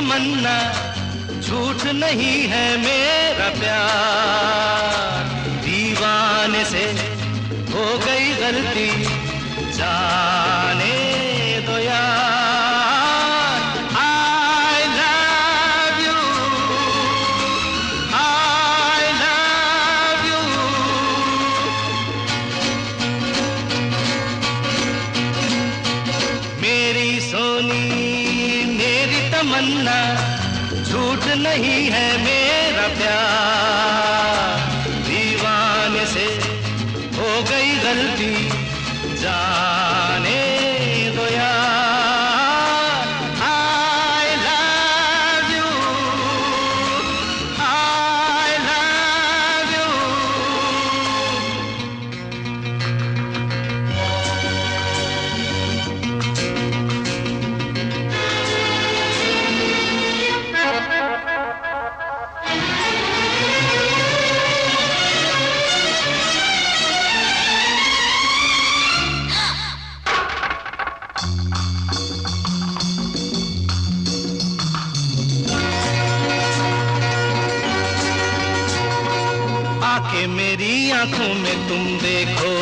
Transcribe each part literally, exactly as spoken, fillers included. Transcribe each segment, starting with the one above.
तमन्ना, झूठ नहीं है मेरा प्यार। दीवाने से हो गई गलती, जाने दो यार। I love you, I love you। मेरी सोनी मेरी तमन्ना, झूठ नहीं है मेरा प्यार। दीवाने से हो गई गलती, जाने दो यार। I love you, I love you। आके मेरी आंखों में तुम देखो,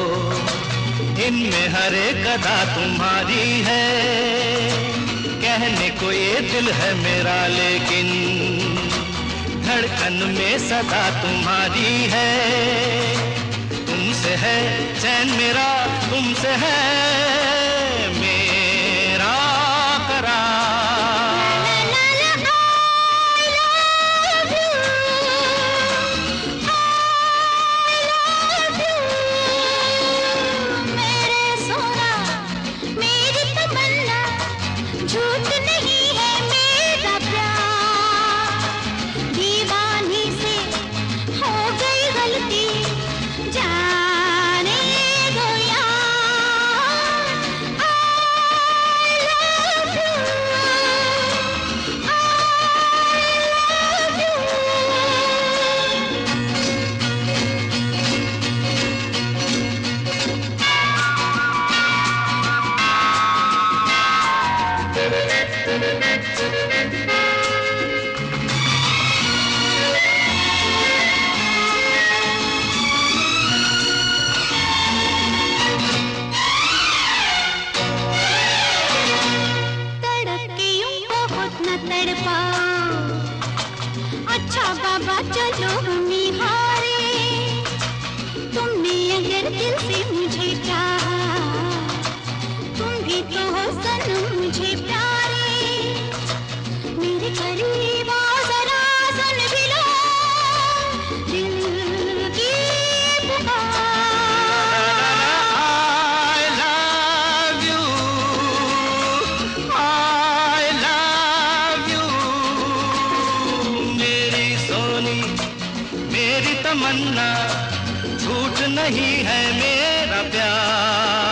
इनमें हर एक अदा तुम्हारी है। कहने को ये दिल है मेरा, लेकिन धड़कन में सदा तुम्हारी है। तुमसे है चैन मेरा, तुमसे है मेरा करार। झूठ नहीं है मेरा प्यार। दीवानी से हो गई गलती, जाने दो यार। I love you, I love you। तड़प के यूं बहुत न तड़पाओ, अच्छा बाबा चलो हम ही हारे। तुमने अगर दिल से मुझे चाहा, तुम भी तो हो सनम मुझे प्यारे। मेरे करीब आओ जरा, सुन भी लो दिल की पुकार। I love you, I love you। मेरी सोनी मेरी तमन्ना, झूठ नहीं है मेरा प्यार।